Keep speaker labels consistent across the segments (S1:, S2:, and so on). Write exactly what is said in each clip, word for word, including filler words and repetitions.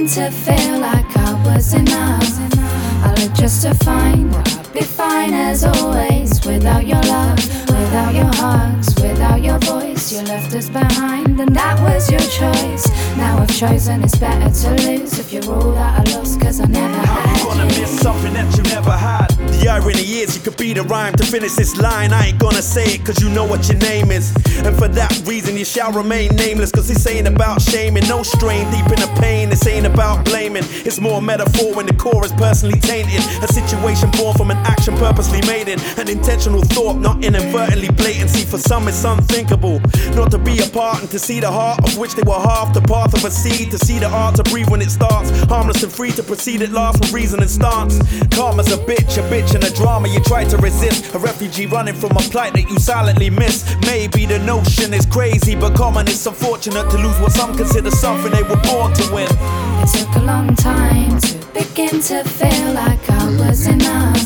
S1: begin to feel like I was enough. I look just to find that I'd be fine as always. Without your love, without your hugs, without your voice, you left us behind, and that was your choice. Now I've chosen it's better to lose. If you're all that I lost, cause I never had you.
S2: How you gonna miss something that you never had? The irony is you could be the rhyme to finish this line. I ain't gonna say it cause you know what your name is, and for that reason you shall remain nameless. Cause this ain't about shaming, no strain deep in the pain. This ain't about blaming, it's more metaphor when the core is personally tainted. A situation born from an action purposely made in an intentional thought, not inadvertently blatant. See, for some it's unthinkable not to be a part and to see the heart of which they were half. The path of a seed, to see the art to breathe when it starts. Harmless and free to proceed at last with reason and stance. Karma's a bitch, a bitch in a drama you try to resist. A refugee running from a plight that you silently miss. Maybe the notion is crazy but common. It's unfortunate to lose what some consider something they were born to win.
S1: It took a long time to begin to feel like I was enough.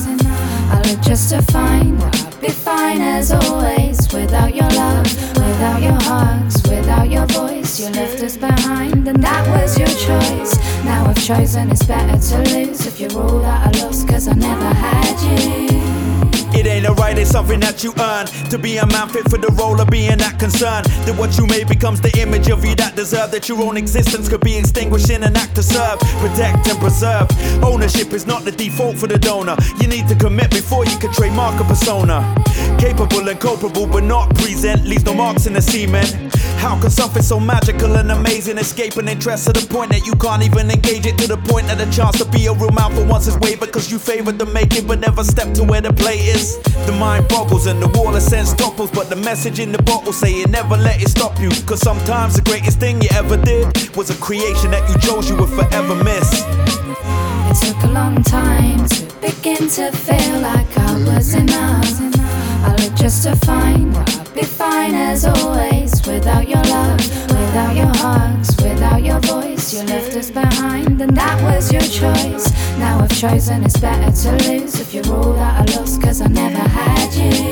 S1: I look just to find that I'd be fine as always. Without your love, without your hugs, without your voice, you left us behind, and that was your choice. Now I've chosen it's better to lose. If you're all that I lost, cause I never had you.
S2: It ain't alright, it's something that you earn. To be a man fit for the role of being that concerned. That what you made becomes the image of you that deserve. That your own existence could be extinguished in an act to serve, protect and preserve. Ownership is not the default for the donor. You need to commit before you can trademark a persona. Capable and culpable but not present, leaves no marks in the cement. How can something so magical and amazing escape an interest to the point that you can't even engage it? To the point that the chance to be a real man for once is wavered, cause you favored the making but never stepped to where the play is. The mind boggles and the wall of sense topples, but the message in the bottle saying never let it stop you. Cause sometimes the greatest thing you ever did was a creation that you chose you would forever miss.
S1: It took a long time to begin to feel like I was enough. I look just to find that I'd be fine as always. Without your love, without your hugs, without your voice, you left us behind, and that was your choice. Now I've chosen it's better to lose. If you're all that I lost, cause I never had you.